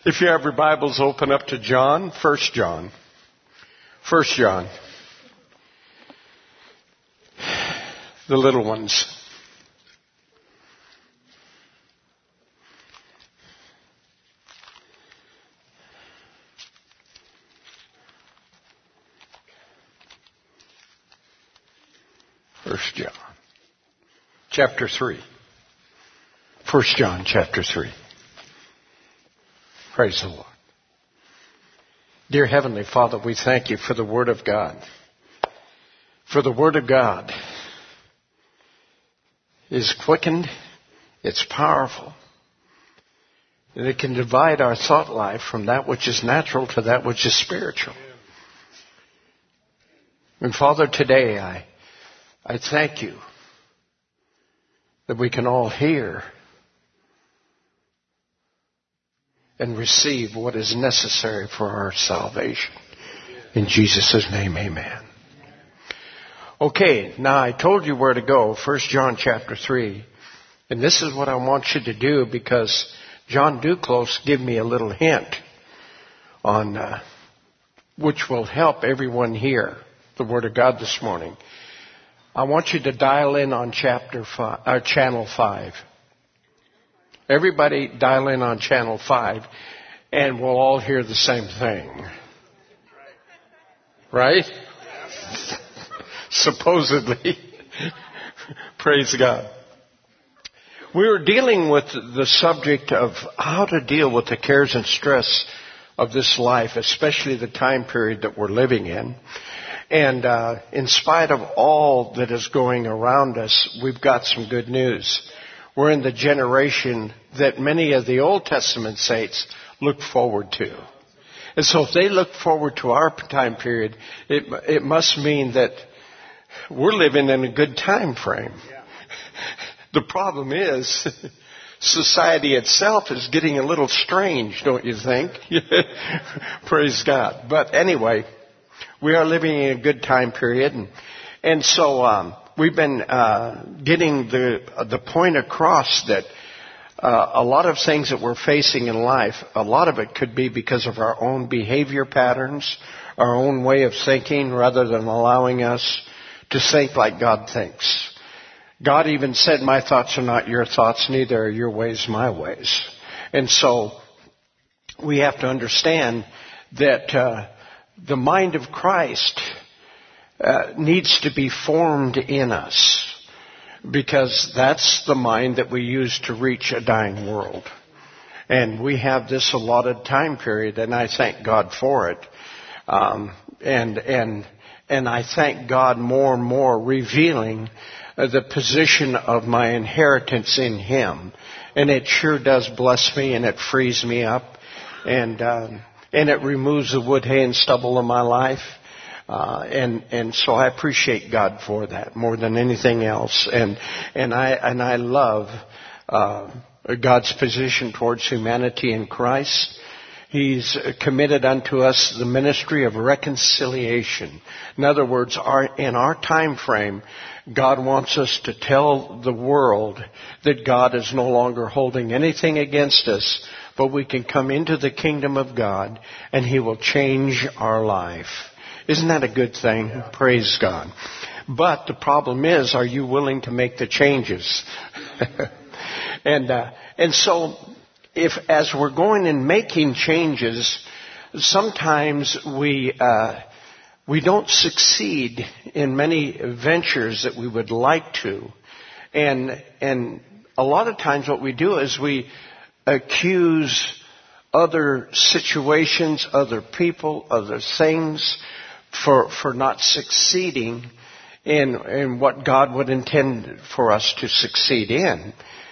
If you have your Bibles, open up to John, 1 John. 1 John. The little ones. First John, chapter 3. 1 John, chapter 3. Praise the Lord. Dear Heavenly Father, we thank you for the Word of God. For the Word of God is quickened, it's powerful, and it can divide our thought life from that which is natural to that which is spiritual. And Father, today I thank you that we can all hear and receive what is necessary for our salvation. In Jesus' name, amen. Okay, now I told you where to go, 1 John chapter 3. And this is what I want you to do because John Duclos gave me a little hint on which will help everyone hear the Word of God this morning. I want you to dial in on channel 5. Everybody dial in on channel 5 and we'll all hear the same thing. Right? Supposedly. Praise God. We were dealing with the subject of how to deal with the cares and stress of this life, especially the time period that we're living in. And in spite of all that is going around us, we've got some good news. We're in the generation that many of the Old Testament saints look forward to. And so if they look forward to our time period, it must mean that we're living in a good time frame. The problem is society itself is getting a little strange, don't you think? Praise God. But anyway, we are living in a good time period. And so we've been getting the point across that a lot of things that we're facing in life, a lot of it could be because of our own behavior patterns, our own way of thinking, rather than allowing us to think like God thinks. God even said, my thoughts are not your thoughts, neither are your ways my ways. And so we have to understand that the mind of Christ needs to be formed in us, because that's the mind that we use to reach a dying world. And we have this allotted time period, and I thank God for it. And I thank God more and more revealing the position of my inheritance in Him. And it sure does bless me, and it frees me up, and it removes the wood, hay, and stubble of my life. And so I appreciate God for that more than anything else. And I love God's position towards humanity in Christ. He's committed unto us the ministry of reconciliation. In other words, in our time frame, God wants us to tell the world that God is no longer holding anything against us, but we can come into the kingdom of God and He will change our life. Isn't that a good thing? Yeah. Praise God. But the problem is, are you willing to make the changes? And so, if as we're going and making changes, sometimes we don't succeed in many ventures that we would like to, and a lot of times what we do is we accuse other situations, other people, other things for not succeeding in what God would intend for us to succeed in.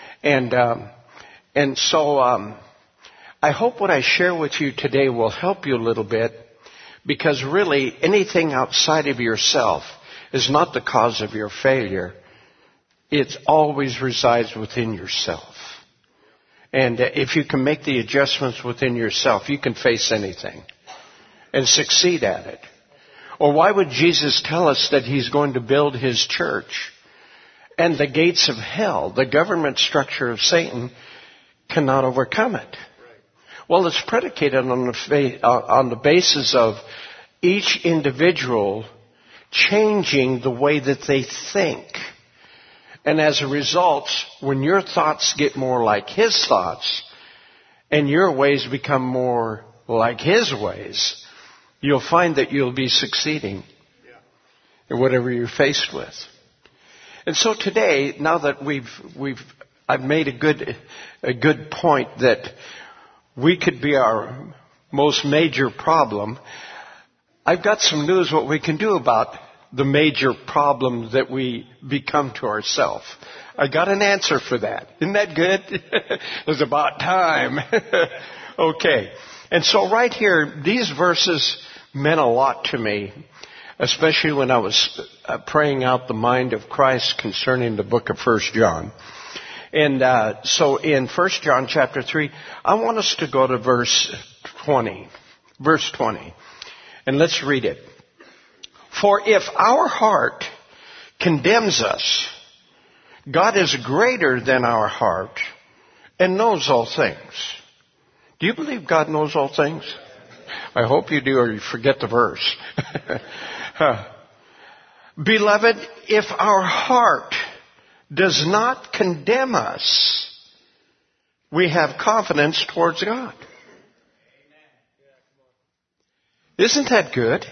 And so I hope what I share with you today will help you a little bit, because really anything outside of yourself is not the cause of your failure. It always resides within yourself. And if you can make the adjustments within yourself, you can face anything and succeed at it. Or why would Jesus tell us that He's going to build His church and the gates of hell, the government structure of Satan, cannot overcome it? Well, it's predicated on the basis of each individual changing the way that they think. And as a result, when your thoughts get more like His thoughts and your ways become more like His ways, you'll find that you'll be succeeding in whatever you're faced with. And so today, now that I've made a good point that we could be our most major problem, I've got some news what we can do about the major problem that we become to ourselves. I got an answer for that. Isn't that good? It's about time. Okay. And so right here, these verses meant a lot to me, especially when I was praying out the mind of Christ concerning the book of 1 John. And so in 1 John chapter 3, I want us to go to verse 20. Verse 20. And let's read it. For if our heart condemns us, God is greater than our heart and knows all things. Do you believe God knows all things? I hope you do, or you forget the verse. Beloved, if our heart does not condemn us, we have confidence towards God. Isn't that good?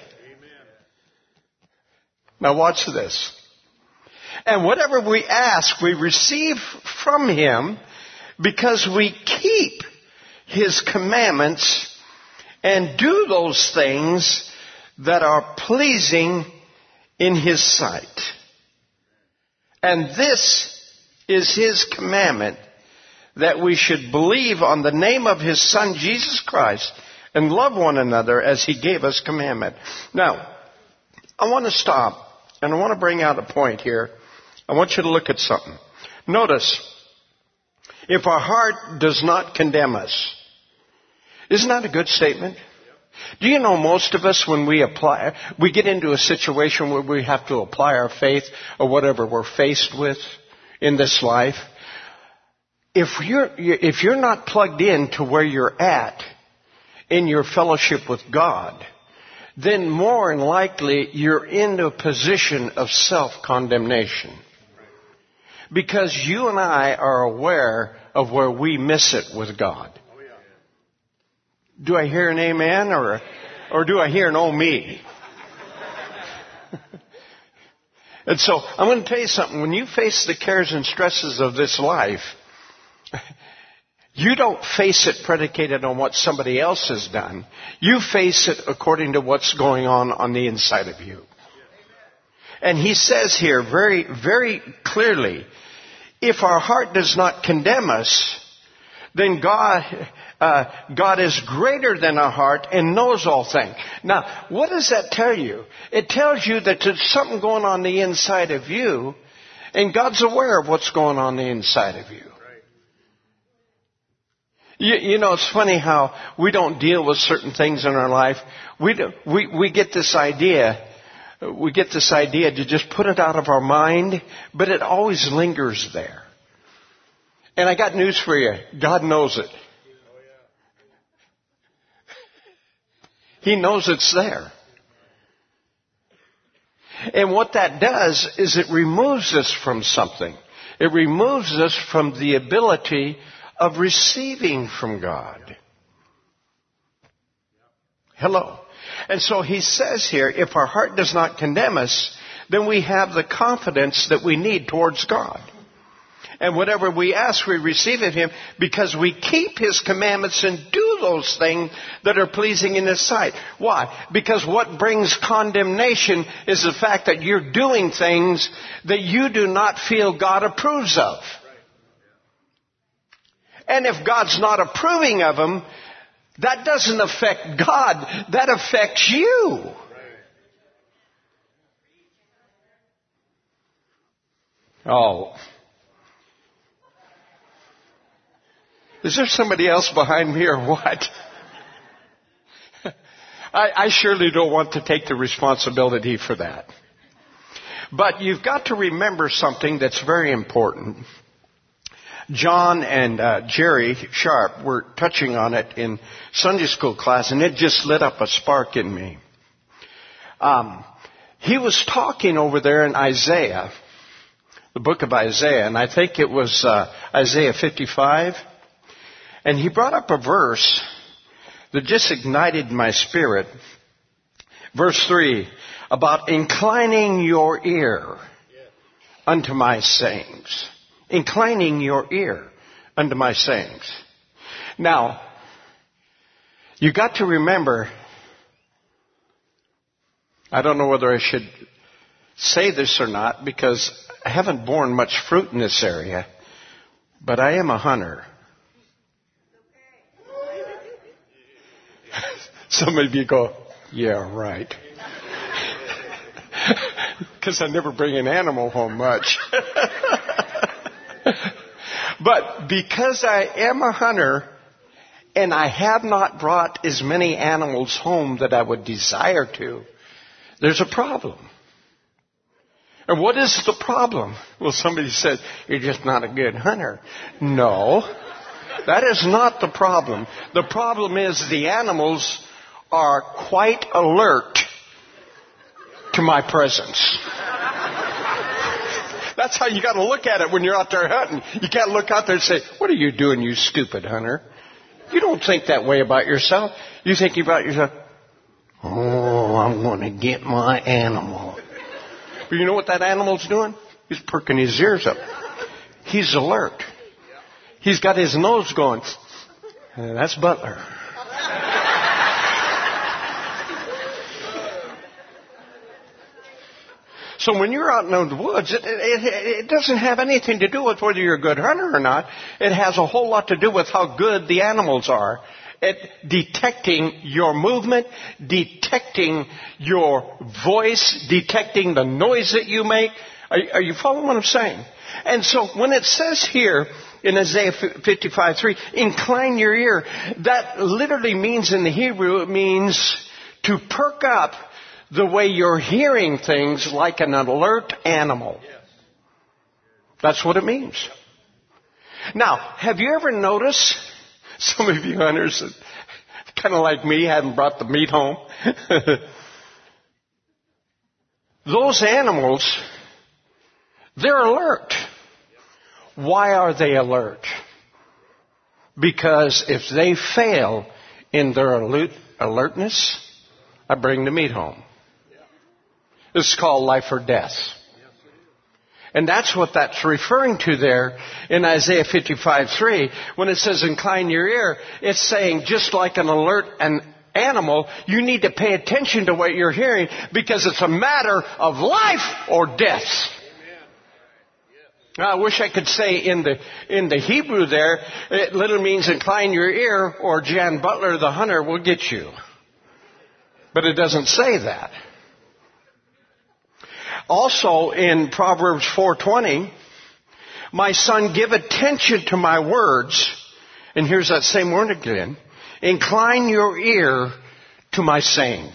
Now watch this. And whatever we ask, we receive from Him because we keep His commandments and do those things that are pleasing in His sight. And this is His commandment, that we should believe on the name of His Son, Jesus Christ, and love one another as He gave us commandment. Now, I want to stop, and I want to bring out a point here. I want you to look at something. Notice, if our heart does not condemn us. Isn't that a good statement? Do you know most of us, when we get into a situation where we have to apply our faith or whatever we're faced with in this life, if you're not plugged in to where you're at in your fellowship with God, then more than likely you're in a position of self-condemnation. Because you and I are aware of where we miss it with God. Do I hear an amen or do I hear an oh me? And so I'm going to tell you something. When you face the cares and stresses of this life, you don't face it predicated on what somebody else has done. You face it according to what's going on the inside of you. And he says here very, very clearly, if our heart does not condemn us, then God is greater than our heart and knows all things. Now, what does that tell you? It tells you that there's something going on the inside of you, and God's aware of what's going on the inside of you. You know, it's funny how we don't deal with certain things in our life. We get this idea. We get this idea to just put it out of our mind, but it always lingers there. And I got news for you. God knows it. He knows it's there. And what that does is it removes us from something. It removes us from the ability of receiving from God. Hello. And so he says here, if our heart does not condemn us, then we have the confidence that we need towards God. And whatever we ask, we receive of Him because we keep His commandments and do those things that are pleasing in His sight. Why? Because what brings condemnation is the fact that you're doing things that you do not feel God approves of. And if God's not approving of them, that doesn't affect God. That affects you. Oh. Is there somebody else behind me or what? I surely don't want to take the responsibility for that. But you've got to remember something that's very important. John and Jerry Sharp were touching on it in Sunday school class, and it just lit up a spark in me. He was talking over there in Isaiah, the book of Isaiah, and I think it was Isaiah 55. And he brought up a verse that just ignited my spirit. Verse 3, about inclining your ear unto my sayings. Inclining your ear unto my sayings. Now, you got to remember, I don't know whether I should say this or not because I haven't borne much fruit in this area, but I am a hunter. Some of you go, yeah, right. Because I never bring an animal home much. But because I am a hunter and I have not brought as many animals home that I would desire to, there's a problem. And what is the problem? Well, somebody said, you're just not a good hunter. No, that is not the problem. The problem is the animals are quite alert to my presence. That's how you got to look at it when you're out there hunting. You can't look out there and say, what are you doing, you stupid hunter? You don't think that way about yourself. You think about yourself, oh, I'm going to get my animal. But you know what that animal's doing? He's perking his ears up. He's alert. He's got his nose going. That's Butler. So when you're out in the woods, it doesn't have anything to do with whether you're a good hunter or not. It has a whole lot to do with how good the animals are at detecting your movement, detecting your voice, detecting the noise that you make. Are you following what I'm saying? And so when it says here in Isaiah 55:3, incline your ear, that literally means in the Hebrew, it means to perk up the way you're hearing things like an alert animal. That's what it means. Now, have you ever noticed, some of you hunters, kind of like me, hadn't brought the meat home? Those animals, they're alert. Why are they alert? Because if they fail in their alertness, I bring the meat home. This is called life or death. And that's what that's referring to there in Isaiah 55:3. When it says incline your ear, it's saying just like an alert animal, you need to pay attention to what you're hearing because it's a matter of life or death. Now, I wish I could say in the Hebrew there, it literally means incline your ear or Jan Butler, the hunter, will get you. But it doesn't say that. Also in Proverbs 4:20, my son, give attention to my words. And here's that same word again. Incline your ear to my sayings.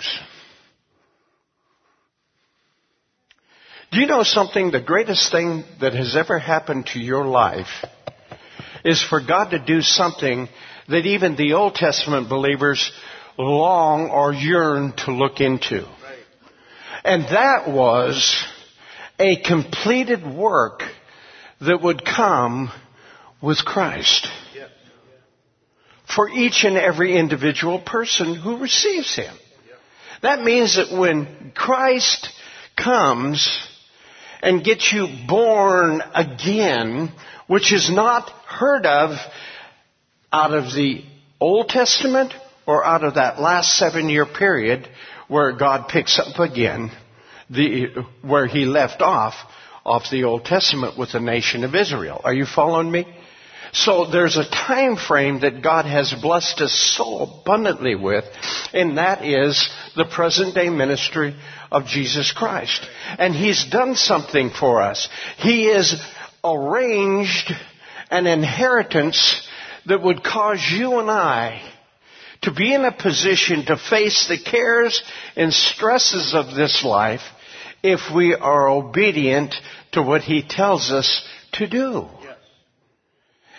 Do you know something? The greatest thing that has ever happened to your life is for God to do something that even the Old Testament believers long or yearn to look into. And that was a completed work that would come with Christ. For each and every individual person who receives Him. That means that when Christ comes and gets you born again, which is not heard of out of the Old Testament or out of that last 7-year period where God picks up again where He left off the Old Testament with the nation of Israel. Are you following me? So there's a time frame that God has blessed us so abundantly with, and that is the present day ministry of Jesus Christ. And He's done something for us. He has arranged an inheritance that would cause you and I to be in a position to face the cares and stresses of this life if we are obedient to what He tells us to do.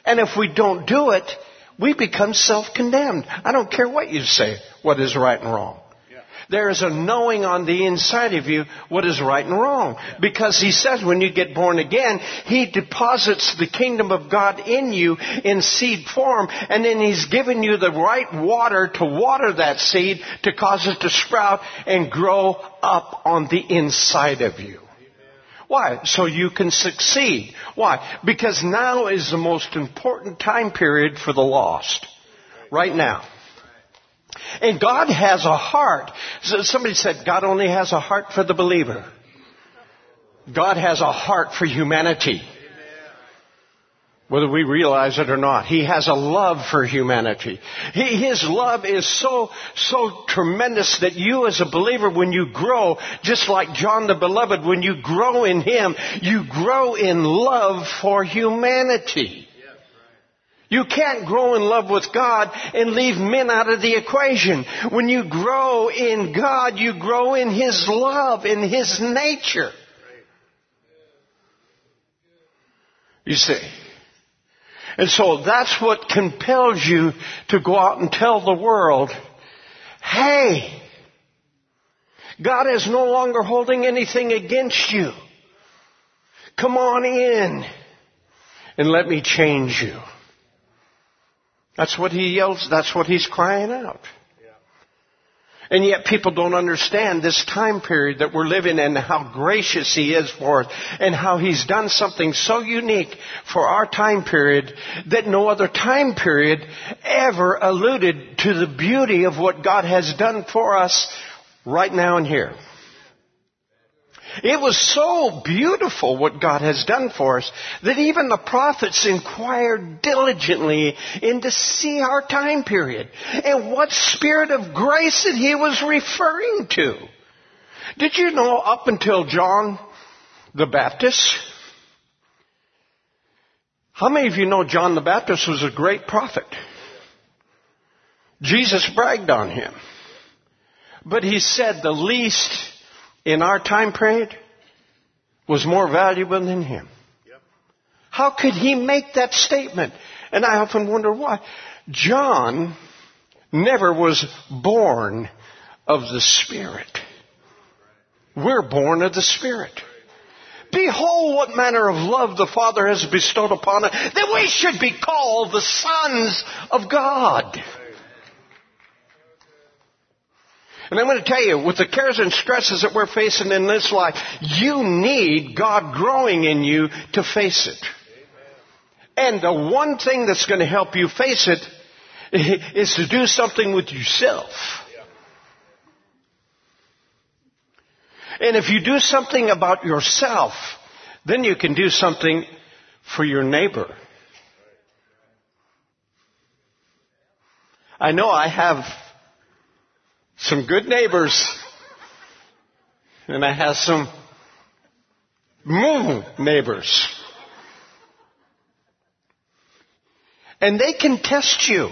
And if we don't do it, we become self-condemned. I don't care what you say, what is right and wrong. There is a knowing on the inside of you what is right and wrong. Because he says when you get born again, he deposits the kingdom of God in you in seed form. And then he's given you the right water to water that seed to cause it to sprout and grow up on the inside of you. Why? So you can succeed. Why? Because now is the most important time period for the lost. Right now. And God has a heart. Somebody said God only has a heart for the believer. God has a heart for humanity. Whether we realize it or not. He has a love for humanity. His love is so tremendous that you as a believer, when you grow, just like John the Beloved, when you grow in Him, you grow in love for humanity. You can't grow in love with God and leave men out of the equation. When you grow in God, you grow in His love, in His nature. You see. And so that's what compels you to go out and tell the world, hey, God is no longer holding anything against you. Come on in and let me change you. That's what he yells. That's what he's crying out. And yet people don't understand this time period that we're living in, how gracious He is for us, and how He's done something so unique for our time period that no other time period ever alluded to the beauty of what God has done for us right now and here. It was so beautiful what God has done for us that even the prophets inquired diligently in to see our time period and what spirit of grace that He was referring to. Did you know up until John the Baptist? How many of you know John the Baptist was a great prophet? Jesus bragged on him. But he said the least in our time period was more valuable than him. Yep. How could he make that statement? And I often wonder why. John never was born of the Spirit. We're born of the Spirit. Behold what manner of love the Father has bestowed upon us, that we should be called the sons of God. And I'm going to tell you, with the cares and stresses that we're facing in this life, you need God growing in you to face it. And the one thing that's going to help you face it is to do something with yourself. And if you do something about yourself, then you can do something for your neighbor. I know I have some good neighbors, and I have some neighbors. And they can test you.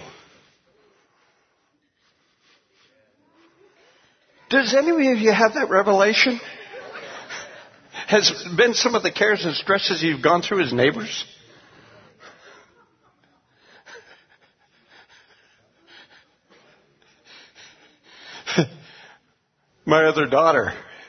Does any of you have that revelation? Has been some of the cares and stresses you've gone through as neighbors? My other daughter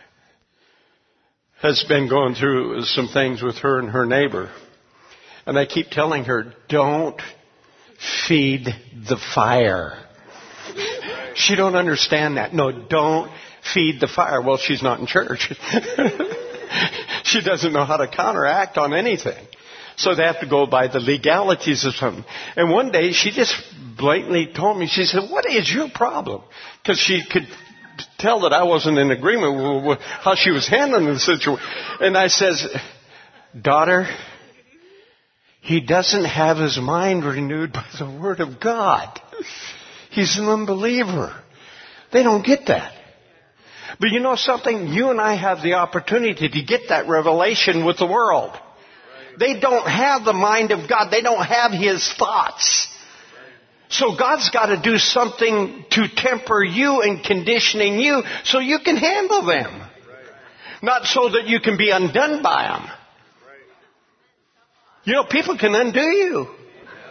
has been going through some things with her and her neighbor. And I keep telling her, don't feed the fire. She don't understand that. No, don't feed the fire. Well, she's not in church. She doesn't know how to counteract on anything. So they have to go by the legalities of something. And one day she just blatantly told me, she said, what is your problem? Because she could tell that I wasn't in agreement with how she was handling the situation. And I says, daughter, he doesn't have his mind renewed by the Word of God. He's an unbeliever. They don't get that. But you know something? You and I have the opportunity to get that revelation with the world. They don't have the mind of God. They don't have His thoughts. So God's got to do something to temper you and conditioning you so you can handle them. Not so that you can be undone by them. You know, people can undo you.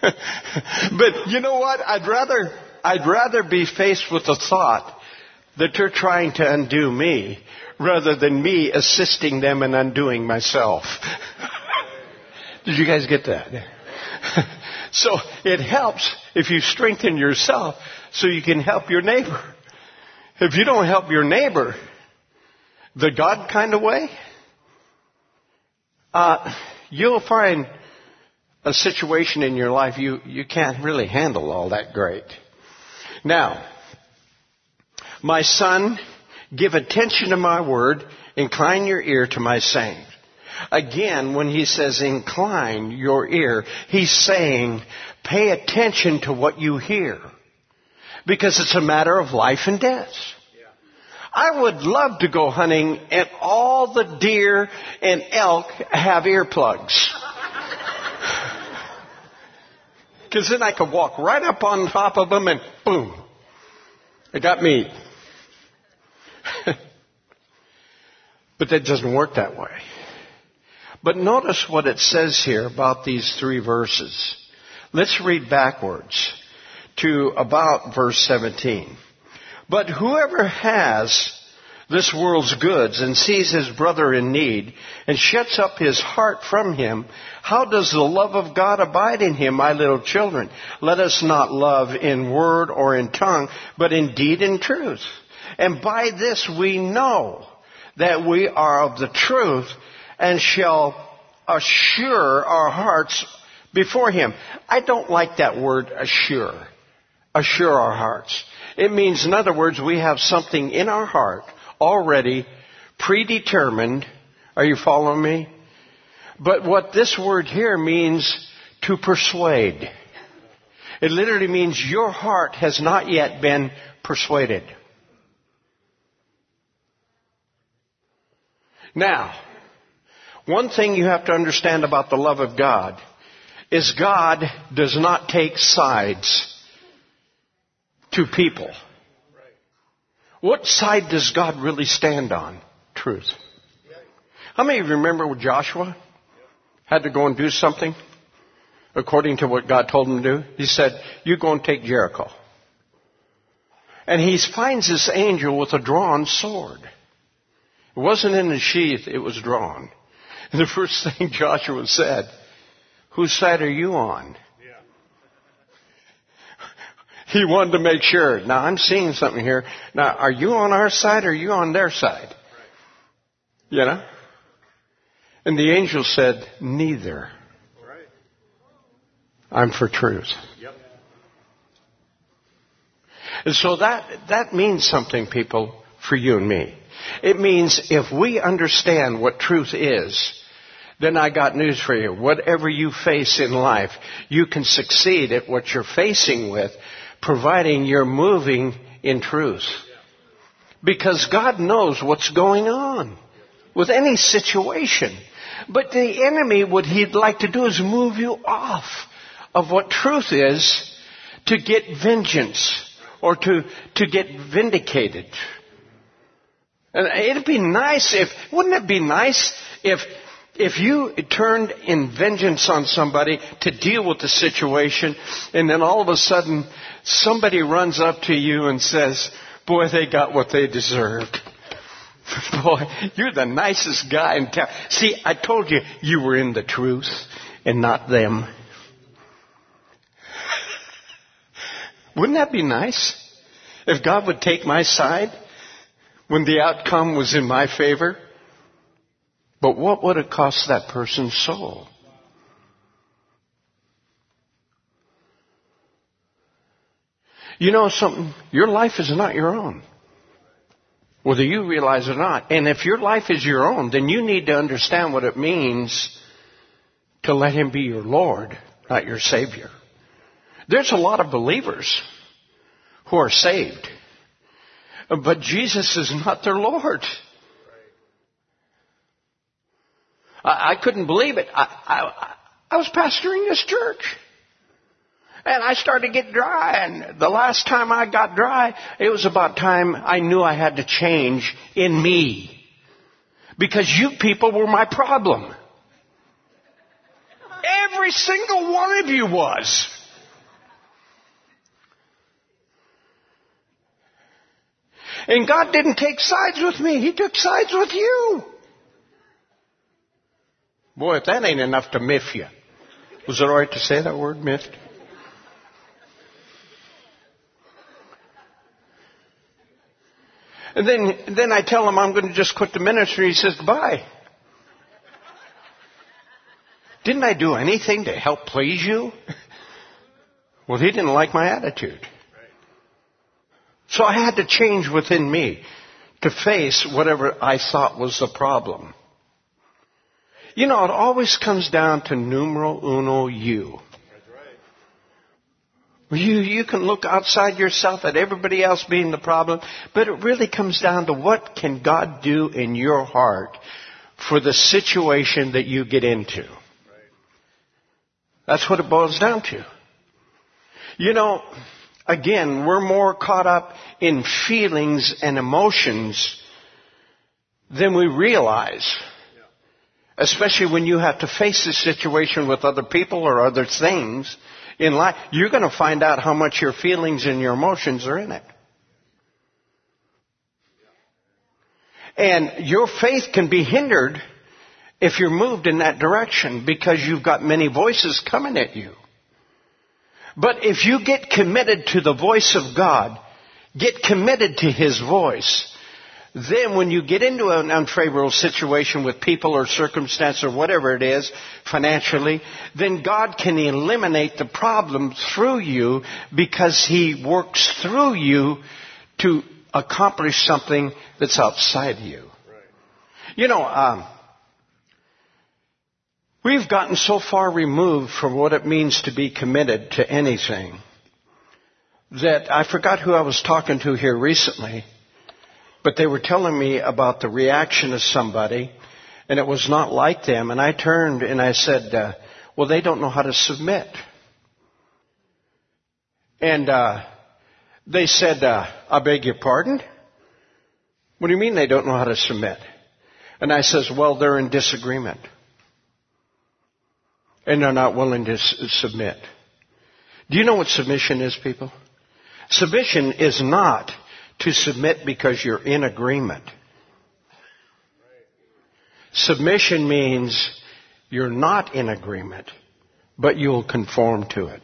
But you know what? I'd rather be faced with the thought that they're trying to undo me rather than me assisting them in undoing myself. Did you guys get that? So it helps if you strengthen yourself so you can help your neighbor. If you don't help your neighbor the God kind of way, you'll find a situation in your life you can't really handle all that great. Now, my son, give attention to my word, incline your ear to my saying. Again, when he says incline your ear, he's saying pay attention to what you hear. Because it's a matter of life and death. I would love to go hunting and all the deer and elk have earplugs. Because then I could walk right up on top of them and boom, I got meat. But that doesn't work that way. But notice what it says here about these 3 verses. Let's read backwards to about verse 17. But whoever has this world's goods and sees his brother in need and shuts up his heart from him, how does the love of God abide in him, my little children? Let us not love in word or in tongue, but in deed and truth. And by this we know that we are of the truth and shall assure our hearts before him. I don't like that word assure. Assure our hearts. It means, in other words, we have something in our heart already predetermined. Are you following me? But what this word here means to persuade. It literally means your heart has not yet been persuaded. Now, one thing you have to understand about the love of God is God does not take sides to people. What side does God really stand on? Truth. How many of you remember when Joshua had to go and do something according to what God told him to do? He said, you go and take Jericho. And he finds this angel with a drawn sword. It wasn't in the sheath, it was drawn. And the first thing Joshua said, whose side are you on? He wanted to make sure. Now, I'm seeing something here. Now, are you on our side or are you on their side? You know? And the angel said, neither. I'm for truth. And so that means something, people, for you and me. It means if we understand what truth is, then I got news for you. Whatever you face in life, you can succeed at what you're facing with, providing you're moving in truth. Because God knows what's going on with any situation. But the enemy, what he'd like to do is move you off of what truth is to get vengeance or to get vindicated. And it'd be nice wouldn't it be nice if you turned in vengeance on somebody to deal with the situation, and then all of a sudden somebody runs up to you and says, boy, they got what they deserved. Boy, you're the nicest guy in town. See, I told you were in the truth and not them. Wouldn't that be nice? If God would take my side when the outcome was in my favor? But what would it cost that person's soul? You know something? Your life is not your own, whether you realize it or not. And if your life is your own, then you need to understand what it means to let Him be your Lord, not your Savior. There's a lot of believers who are saved, but Jesus is not their Lord. I couldn't believe it. I was pastoring this church, and I started to get dry. And the last time I got dry, it was about time I knew I had to change in me, because you people were my problem. Every Every single one of you was. And God didn't take sides with me. He took sides with you. Boy, if that ain't enough to miff you. Was it all right to say that word, miffed? And then I tell him I'm going to just quit the ministry. He says, goodbye. Didn't I do anything to help please you? Well, he didn't like my attitude. So I had to change within me to face whatever I thought was the problem. You know, it always comes down to numero uno you. You can look outside yourself at everybody else being the problem, but it really comes down to what can God do in your heart for the situation that you get into. That's what it boils down to. You know, again, we're more caught up in feelings and emotions than we realize. Especially when you have to face a situation with other people or other things in life, you're going to find out how much your feelings and your emotions are in it. And your faith can be hindered if you're moved in that direction because you've got many voices coming at you. But if you get committed to the voice of God, get committed to His voice, then when you get into an unfavorable situation with people or circumstance or whatever it is, financially, then God can eliminate the problem through you because He works through you to accomplish something that's outside you. Right. You know, we've gotten so far removed from what it means to be committed to anything that I forgot who I was talking to here recently. But they were telling me about the reaction of somebody, and it was not like them. And I turned and I said, well, they don't know how to submit. And they said, I beg your pardon? What do you mean they don't know how to submit? And I says, well, they're in disagreement. And they're not willing to submit. Do you know what submission is, people? Submission is not to submit because you're in agreement. Submission means you're not in agreement, but you'll conform to it.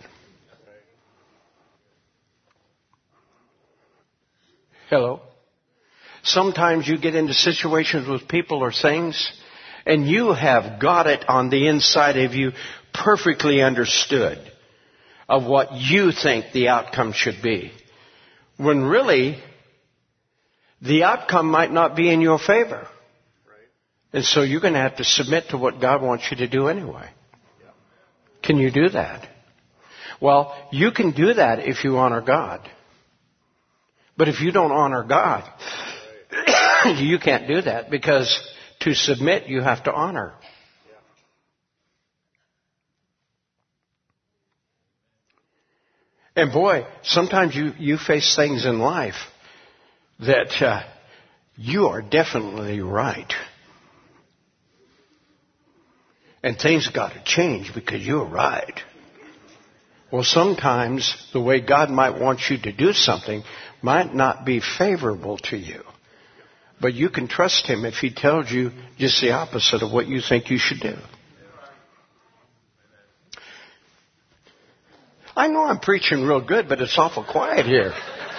Hello? Sometimes you get into situations with people or things, and you have got it on the inside of you perfectly understood of what you think the outcome should be. When really, the outcome might not be in your favor. And so you're going to have to submit to what God wants you to do anyway. Can you do that? Well, you can do that if you honor God. But if you don't honor God, you can't do that because to submit, you have to honor. And boy, sometimes you face things in life that you are definitely right. And things got to change because you're right. Well, sometimes the way God might want you to do something might not be favorable to you. But you can trust Him if He tells you just the opposite of what you think you should do. I know I'm preaching real good, but it's awful quiet here.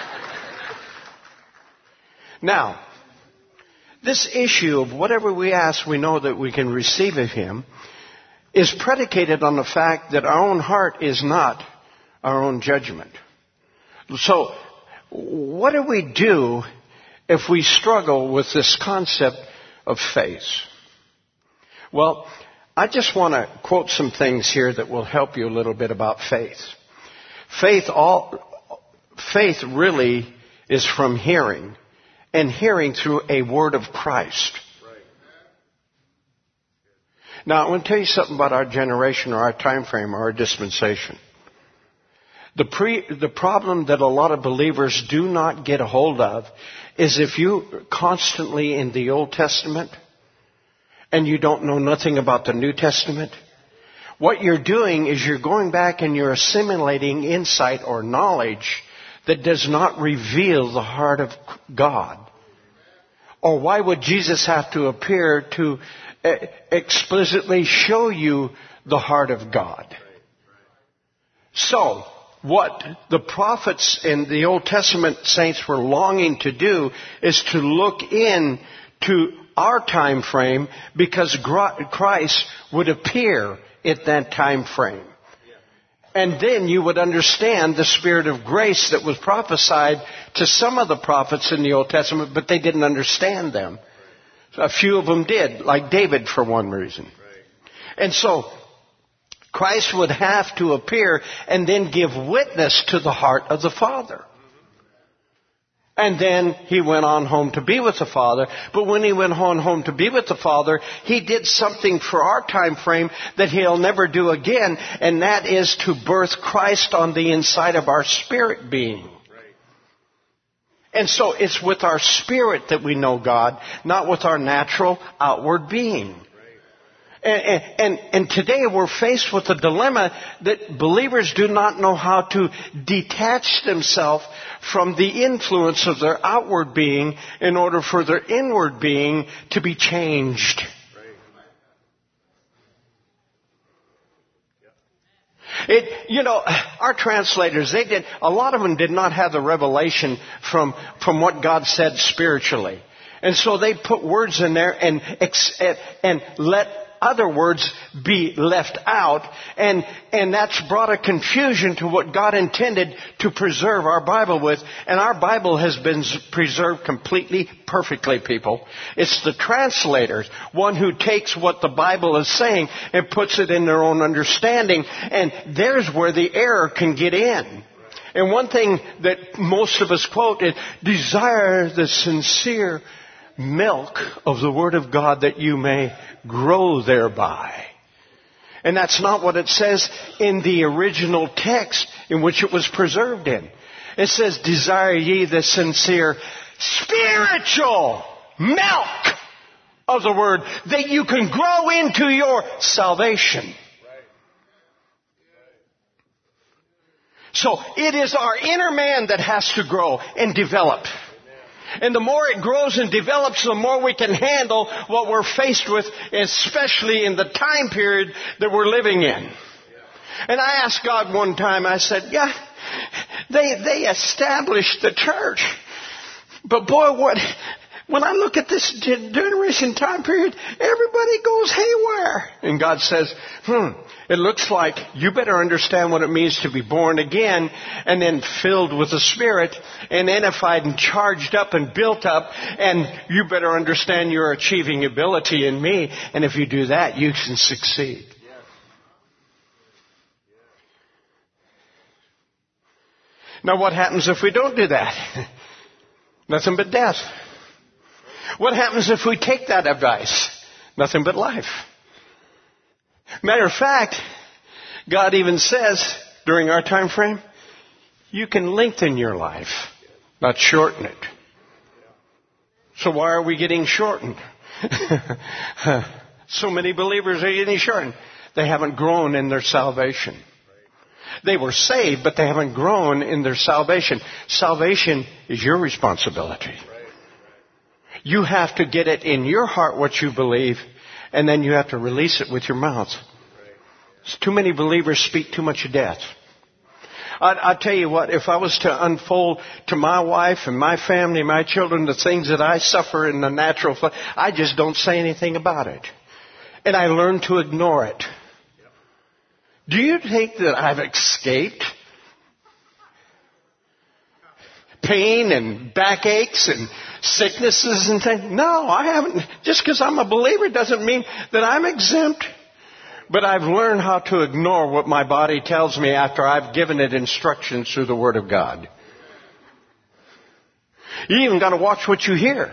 Now, this issue of whatever we ask, we know that we can receive of Him, is predicated on the fact that our own heart is not our own judgment. So, what do we do if we struggle with this concept of faith? Well, I just want to quote some things here that will help you a little bit about faith. Faith really is from hearing, and hearing through a word of Christ. Now, I want to tell you something about our generation or our time frame or our dispensation. The problem that a lot of believers do not get a hold of is if you're constantly in the Old Testament and you don't know nothing about the New Testament, What you're doing is you're going back and you're assimilating insight or knowledge that does not reveal the heart of God. Or why would Jesus have to appear to explicitly show you the heart of God? So, what the prophets in the Old Testament saints were longing to do is to look in to our time frame, because Christ would appear at that time frame. And then you would understand the spirit of grace that was prophesied to some of the prophets in the Old Testament, but they didn't understand them. So a few of them did, like David for one reason. And so Christ would have to appear and then give witness to the heart of the Father. And then he went on home to be with the Father. But when he went on home to be with the Father, he did something for our time frame that he'll never do again. And that is to birth Christ on the inside of our spirit being. And so it's with our spirit that we know God, not with our natural outward being. And today we're faced with a dilemma that believers do not know how to detach themselves from the influence of their outward being in order for their inward being to be changed. Our translators, a lot of them did not have the revelation from what God said spiritually. And so they put words in there and let other words be left out, and that's brought a confusion to what God intended to preserve our Bible with. And our Bible has been preserved completely, perfectly, people. It's the translators, one who takes what the Bible is saying and puts it in their own understanding, and there's where the error can get in. And one thing that most of us quote is, desire the sincere milk of the Word of God that you may grow thereby. And that's not what it says in the original text in which it was preserved in. It says, desire ye the sincere spiritual milk of the Word that you can grow into your salvation. So it is our inner man that has to grow and develop. And the more it grows and develops, the more we can handle what we're faced with, especially in the time period that we're living in. And I asked God one time, I said, they established the church. But boy, when I look at this generation time period, everybody goes haywire. And God says, it looks like you better understand what it means to be born again and then filled with the Spirit and edified and charged up and built up. And you better understand your achieving ability in me. And if you do that, you can succeed. Now, what happens if we don't do that? Nothing but death. What happens if we take that advice? Nothing but life. Matter of fact, God even says during our time frame, you can lengthen your life, not shorten it. So why are we getting shortened? So many believers are getting shortened. They haven't grown in their salvation. They were saved, but they haven't grown in their salvation. Salvation is your responsibility. You have to get it in your heart what you believe, and then you have to release it with your mouth. Too many believers speak too much of death. I tell you what, if I was to unfold to my wife and my family, my children, the things that I suffer in the natural, I just don't say anything about it. And I learn to ignore it. Do you think that I've escaped pain and backaches and sicknesses and things? No, I haven't. Just because I'm a believer doesn't mean that I'm exempt. But I've learned how to ignore what my body tells me after I've given it instructions through the Word of God. You even got to watch what you hear.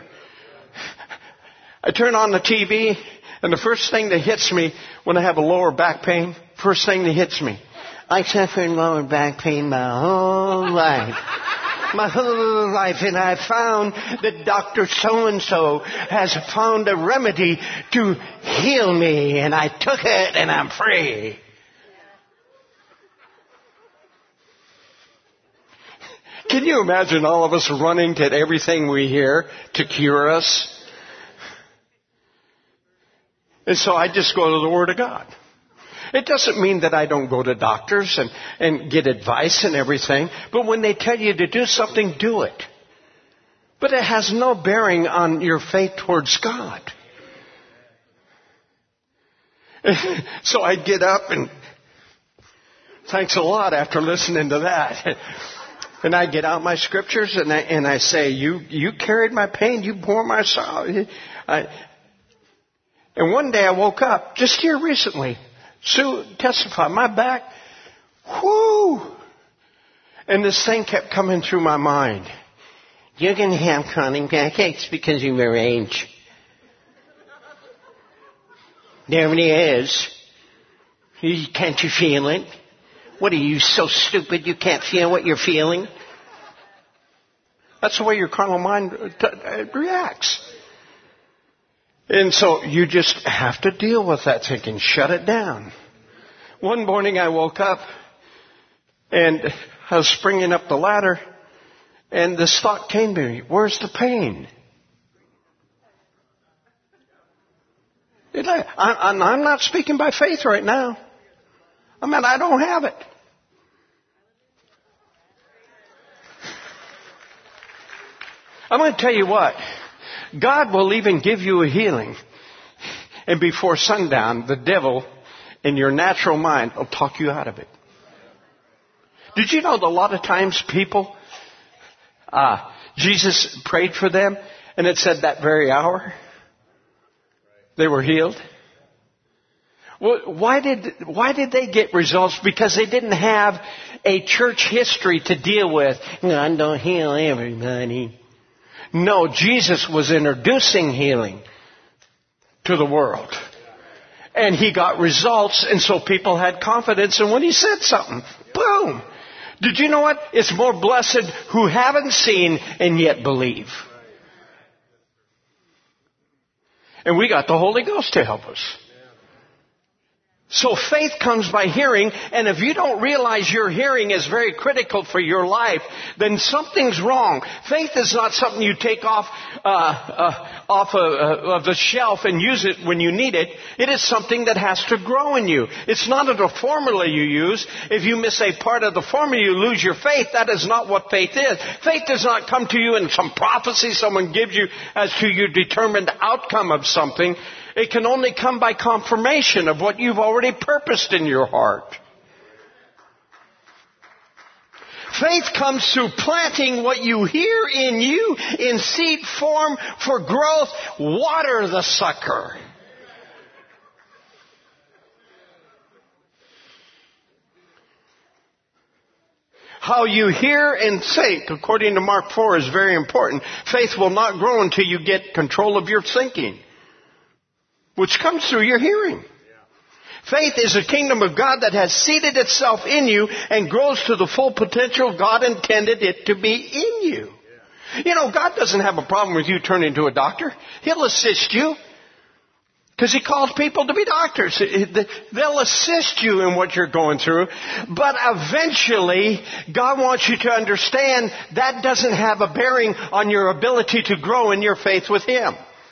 I turn on the TV, and the first thing that hits me when I have a lower back pain, first thing that hits me, I suffered lower back pain my whole life. My whole life, and I found that Dr. So-and-so has found a remedy to heal me, and I took it, and I'm free. Can you imagine all of us running to everything we hear to cure us? And so I just go to the Word of God. It doesn't mean that I don't go to doctors and get advice and everything, but when they tell you to do something, do it. But it has no bearing on your faith towards God. So I get up and thanks a lot after listening to that. And I get out my scriptures and I say, you carried my pain, you bore my sorrow. And one day I woke up, just here recently, Sue testified, my back, whoo! And this thing kept coming through my mind. You're going to have chronic backaches because of your age. There it is. Can't you feel it? What are you, so stupid you can't feel what you're feeling? That's the way your carnal mind reacts. And so you just have to deal with that thinking. Shut it down. One morning I woke up and I was springing up the ladder and this thought came to me. Where's the pain? I'm not speaking by faith right now. I don't have it. I'm going to tell you what. God will even give you a healing. And before sundown, the devil in your natural mind will talk you out of it. Did you know that a lot of times people, Jesus prayed for them and it said that very hour they were healed? Well, why did they get results? Because they didn't have a church history to deal with. God don't heal everybody. No, Jesus was introducing healing to the world. And he got results, and so people had confidence. And when he said something, boom! Did you know what? It's more blessed who haven't seen and yet believe. And we got the Holy Ghost to help us. So faith comes by hearing, and if you don't realize your hearing is very critical for your life, then something's wrong. Faith is not something you take off of the shelf and use it when you need it. It is something that has to grow in you. It's not a formula you use. If you miss a part of the formula, you lose your faith. That is not what faith is. Faith does not come to you in some prophecy someone gives you as to your determined outcome of something. It can only come by confirmation of what you've already purposed in your heart. Faith comes through planting what you hear in you in seed form for growth. Water the sucker. How you hear and think, according to Mark 4, is very important. Faith will not grow until you get control of your thinking, which comes through your hearing. Faith is a kingdom of God that has seated itself in you and grows to the full potential God intended it to be in you. You know, God doesn't have a problem with you turning to a doctor. He'll assist you because He calls people to be doctors. They'll assist you in what you're going through. But eventually, God wants you to understand that doesn't have a bearing on your ability to grow in your faith with Him.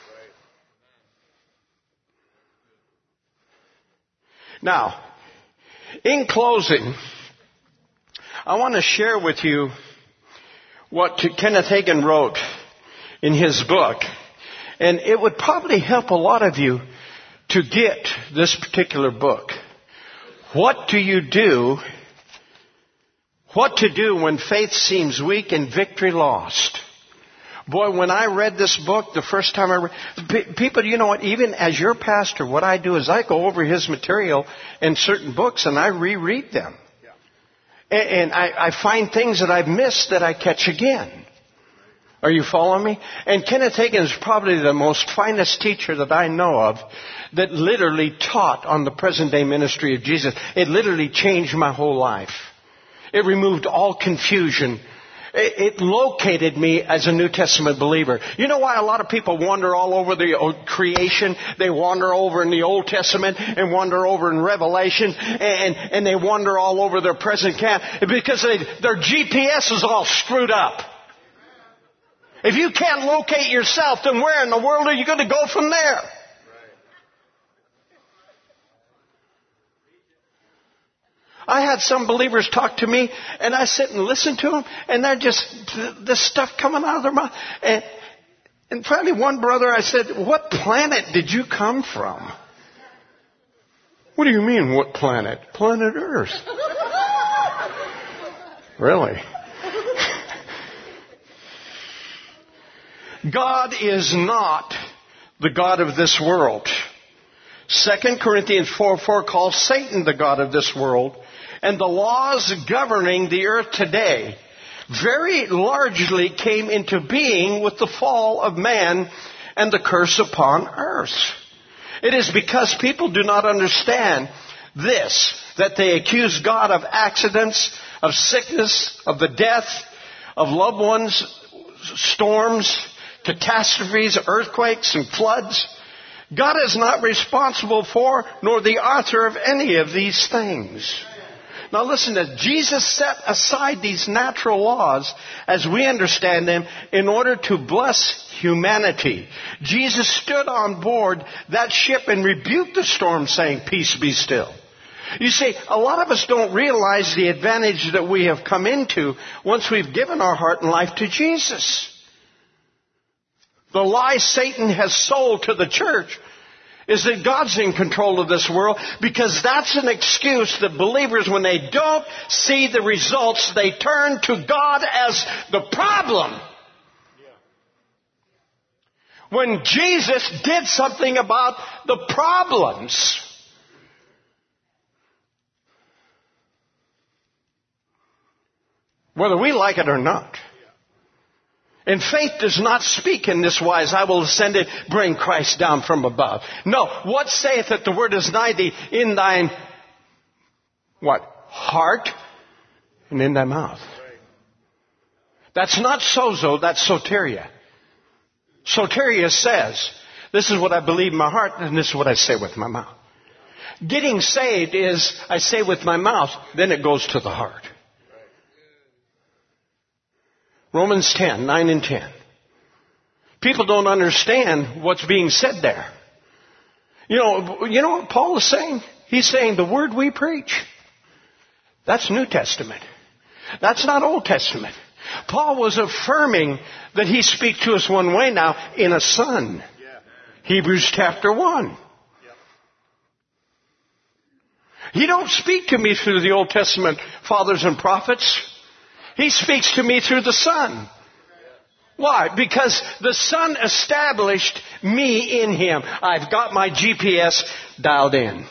Now, in closing, I want to share with you what Kenneth Hagin wrote in his book. And it would probably help a lot of you to get this particular book. What do you do? What to do when faith seems weak and victory lost? Boy, when I read this book the first time I read, people, you know what, even as your pastor, what I do is I go over his material in certain books and I reread them. Yeah. And I find things that I've missed that I catch again. Are you following me? And Kenneth Hagin is probably the most finest teacher that I know of that literally taught on the present day ministry of Jesus. It literally changed my whole life. It removed all confusion. It located me as a New Testament believer. You know why a lot of people wander all over the creation? They wander over in the Old Testament and wander over in Revelation, and they wander all over their present camp because their GPS is all screwed up. If you can't locate yourself, then where in the world are you going to go from there? I had some believers talk to me, and I sit and listen to them, and they're just, this stuff coming out of their mouth. And finally, one brother, I said, what planet did you come from? What do you mean, what planet? Planet Earth. Really? God is not the God of this world. 2 Corinthians 4:4 calls Satan the God of this world. And the laws governing the earth today very largely came into being with the fall of man and the curse upon earth. It is because people do not understand this that they accuse God of accidents, of sickness, of the death of loved ones, storms, catastrophes, earthquakes, and floods. God is not responsible for nor the author of any of these things. Now listen, that Jesus set aside these natural laws as we understand them in order to bless humanity. Jesus stood on board that ship and rebuked the storm, saying, "Peace, be still." You see, a lot of us don't realize the advantage that we have come into once we've given our heart and life to Jesus. The lie Satan has sold to the church is that God's in control of this world, because that's an excuse that believers, when they don't see the results, they turn to God as the problem. When Jesus did something about the problems. Whether we like it or not. And faith does not speak in this wise, "I will ascend it, bring Christ down from above." No, what saith that the word is nigh thee, in thine, what? Heart and in thy mouth. That's not sozo, that's soteria. Soteria says, this is what I believe in my heart, and this is what I say with my mouth. Getting saved is, I say with my mouth, then it goes to the heart. Romans 10, 9 and 10. People don't understand what's being said there. You know what Paul is saying? He's saying the word we preach, that's New Testament. That's not Old Testament. Paul was affirming that he speaks to us one way now in a Son. Yeah. Hebrews chapter 1. Yeah. He don't speak to me through the Old Testament fathers and prophets. He speaks to me through the Son. Why? Because the Son established me in Him. I've got my GPS dialed in.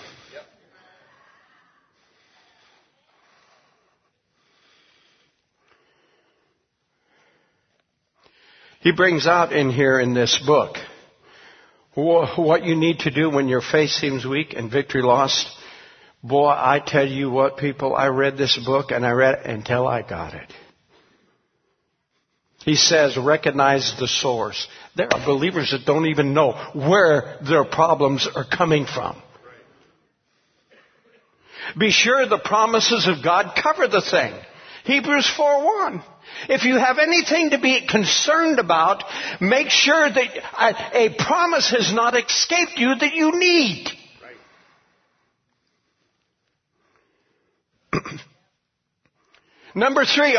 He brings out in here in this book what you need to do when your faith seems weak and victory lost. Boy, I tell you what, people, I read this book and I read it until I got it. He says, recognize the source. There are believers that don't even know where their problems are coming from. Be sure the promises of God cover the thing. Hebrews 4:1. If you have anything to be concerned about, make sure that a promise has not escaped you that you need. Number 3,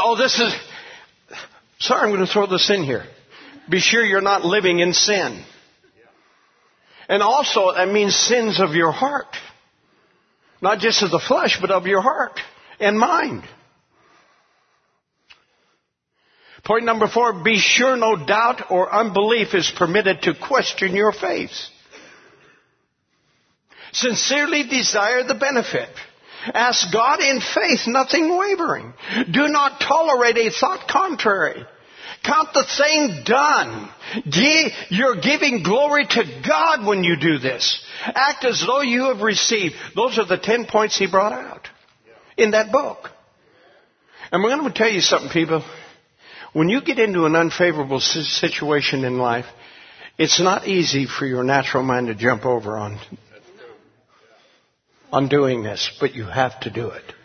I'm going to throw this in here. Be sure you're not living in sin. And also, that means sins of your heart. Not just of the flesh, but of your heart and mind. Point number 4, be sure no doubt or unbelief is permitted to question your faith. Sincerely desire the benefit. Ask God in faith, nothing wavering. Do not tolerate a thought contrary. Count the thing done. You're giving glory to God when you do this. Act as though you have received. Those are the 10 points he brought out in that book. And we're going to tell you something, people. When you get into an unfavorable situation in life, it's not easy for your natural mind to jump over on doing this, but you have to do it.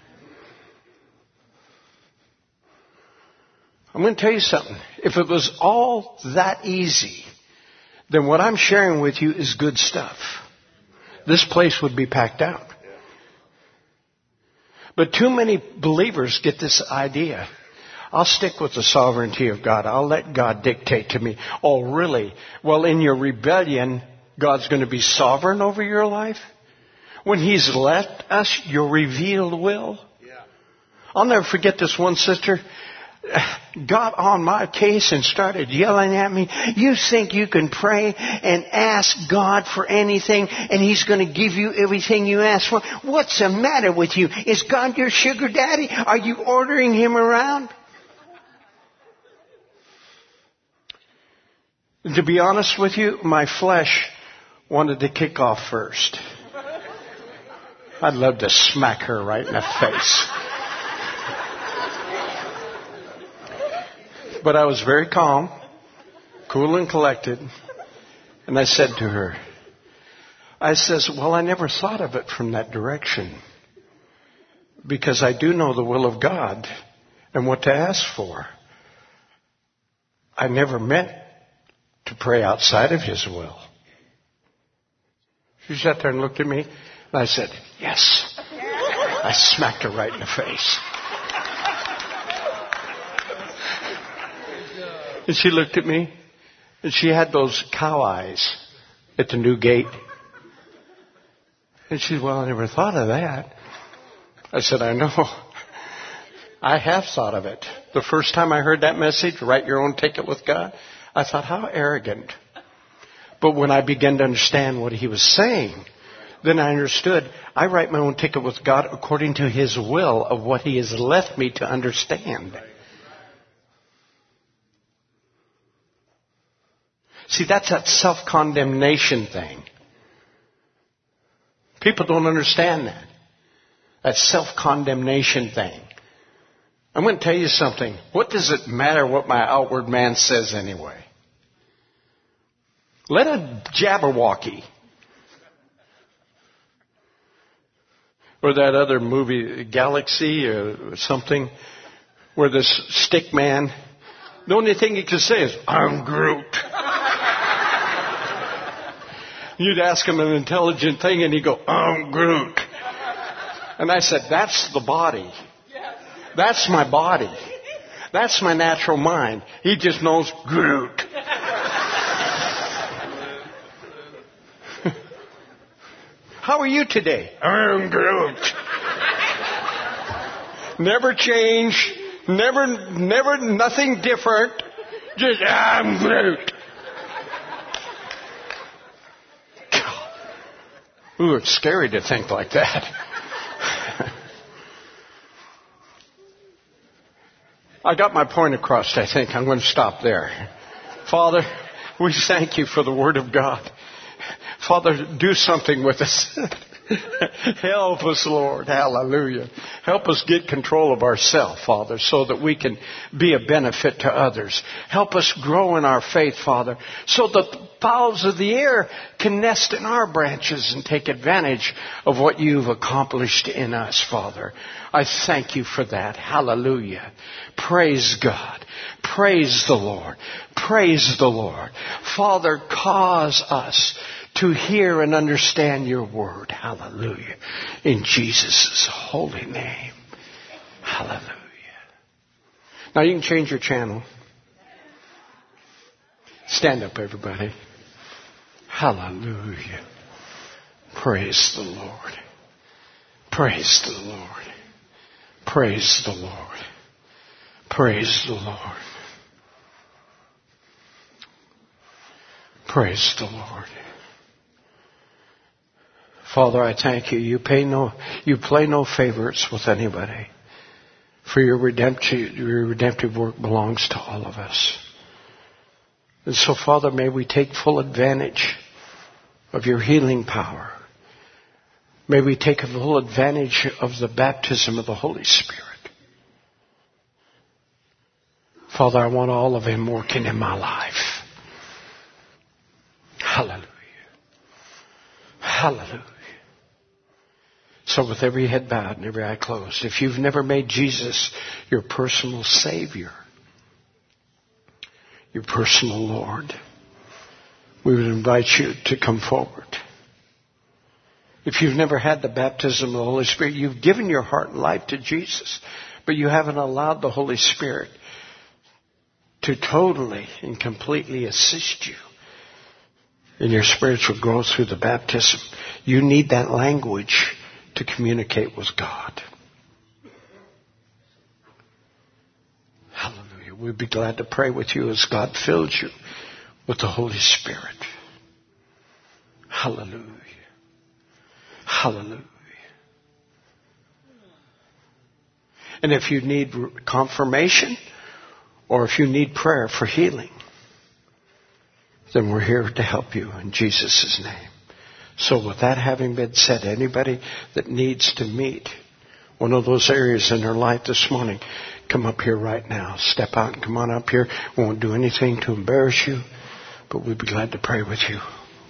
I'm going to tell you something. If it was all that easy, then what I'm sharing with you is good stuff. This place would be packed out. But too many believers get this idea. I'll stick with the sovereignty of God. I'll let God dictate to me. Oh, really? Well, in your rebellion, God's going to be sovereign over your life? When He's left us your revealed will? I'll never forget this one sister got on my case and started yelling at me. You think you can pray and ask God for anything and He's going to give you everything you ask for? What's the matter with you? Is God your sugar daddy? Are you ordering Him around? To be honest with you, my flesh wanted to kick off first. I'd love to smack her right in the face. But I was very calm, cool and collected. And I said to her, I says, well, I never thought of it from that direction. Because I do know the will of God and what to ask for. I never meant to pray outside of His will. She sat there and looked at me. And I said, yes. I smacked her right in the face. And she looked at me, and she had those cow eyes at the new gate. And she said, well, I never thought of that. I said, I know. I have thought of it. The first time I heard that message, write your own ticket with God, I thought, how arrogant. But when I began to understand what He was saying, then I understood, I write my own ticket with God according to His will of what He has left me to understand. See, that's that self-condemnation thing. People don't understand that. That self-condemnation thing. I'm going to tell you something. What does it matter what my outward man says anyway? Let a Jabberwocky or that other movie, Galaxy or something, where this stick man, the only thing he could say is, I'm Groot. You'd ask him an intelligent thing and he'd go, I'm Groot. And I said, that's the body. That's my body. That's my natural mind. He just knows Groot. How are you today? I'm Groot. Never change. Never, nothing different. Just, I'm Groot. Ooh, it's scary to think like that. I got my point across, I think. I'm going to stop there. Father, we thank You for the Word of God. Father, do something with us. Help us, Lord. Hallelujah. Help us get control of ourselves, Father, so that we can be a benefit to others. Help us grow in our faith, Father, so that the fowls of the air can nest in our branches and take advantage of what You've accomplished in us, Father. I thank You for that. Hallelujah. Praise God. Praise the Lord. Praise the Lord. Father, cause us to hear and understand Your word. Hallelujah. In Jesus' holy name. Hallelujah. Now you can change your channel. Stand up, everybody. Hallelujah. Praise the Lord. Praise the Lord. Praise the Lord. Praise the Lord. Praise the Lord. Father, I thank You. You play no favorites with anybody. For Your redemptive work belongs to all of us. And so, Father, may we take full advantage of Your healing power. May we take full advantage of the baptism of the Holy Spirit. Father, I want all of Him working in my life. Hallelujah. Hallelujah. So with every head bowed and every eye closed, if you've never made Jesus your personal Savior, your personal Lord, we would invite you to come forward. If you've never had the baptism of the Holy Spirit, you've given your heart and life to Jesus, but you haven't allowed the Holy Spirit to totally and completely assist you in your spiritual growth through the baptism. You need that language to communicate with God. Hallelujah. We'd be glad to pray with you as God fills you with the Holy Spirit. Hallelujah. Hallelujah. And if you need confirmation or if you need prayer for healing, then we're here to help you in Jesus' name. So with that having been said, anybody that needs to meet one of those areas in their life this morning, come up here right now. Step out and come on up here. We won't do anything to embarrass you, but we'd be glad to pray with you.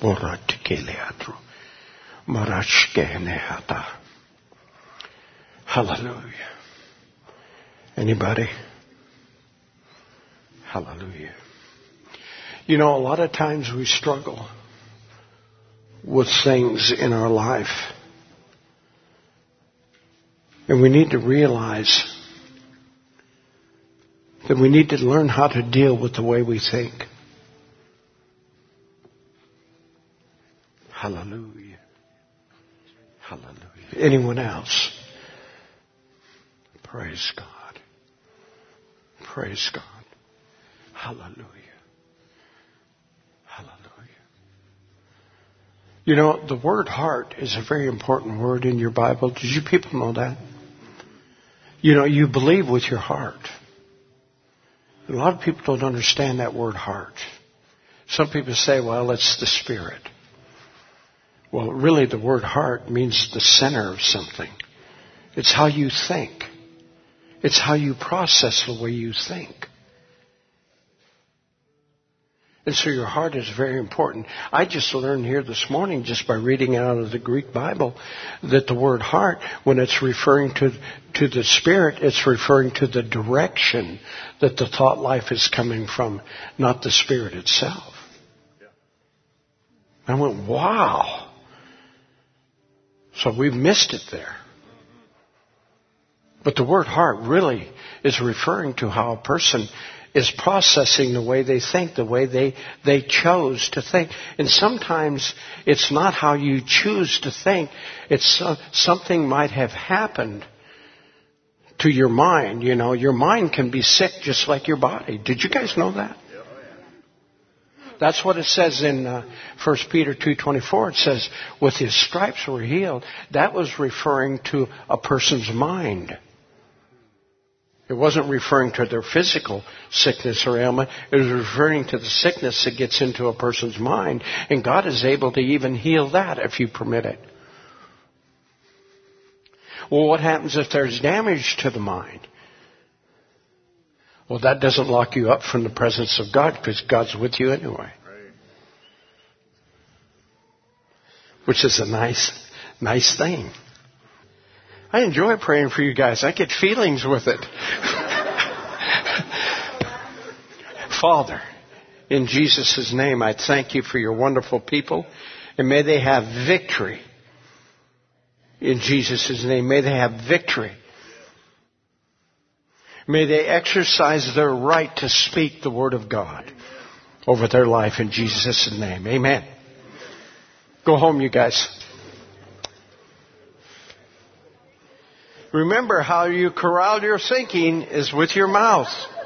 Hallelujah. Anybody? Hallelujah. You know, a lot of times we struggle with things in our life. And we need to realize that we need to learn how to deal with the way we think. Hallelujah. Hallelujah. Anyone else? Praise God. Praise God. Hallelujah. Hallelujah. You know, the word heart is a very important word in your Bible. Did you people know that? You know, you believe with your heart. A lot of people don't understand that word heart. Some people say, well, it's the spirit. Well, really the word heart means the center of something. It's how you think. It's how you process the way you think. And so your heart is very important. I just learned here this morning, just by reading out of the Greek Bible, that the word heart, when it's referring to the spirit, it's referring to the direction that the thought life is coming from, not the spirit itself. I went, wow. So we've missed it there. But the word heart really is referring to how a person is processing the way they think, the way they chose to think. And sometimes it's not how you choose to think. It's something might have happened to your mind. You know, your mind can be sick just like your body. Did you guys know that? That's what it says in 1 Peter 2:24. It says, with His stripes we're healed. That was referring to a person's mind. It wasn't referring to their physical sickness or ailment. It was referring to the sickness that gets into a person's mind. And God is able to even heal that if you permit it. Well, what happens if there's damage to the mind? Well, that doesn't lock you up from the presence of God because God's with you anyway. Which is a nice thing. I enjoy praying for you guys. I get feelings with it. Father, in Jesus' name, I thank you for your wonderful people. And may they have victory. In Jesus' name, may they have victory. May they exercise their right to speak the word of God over their life in Jesus' name. Amen. Go home, you guys. Remember, how you corral your thinking is with your mouth.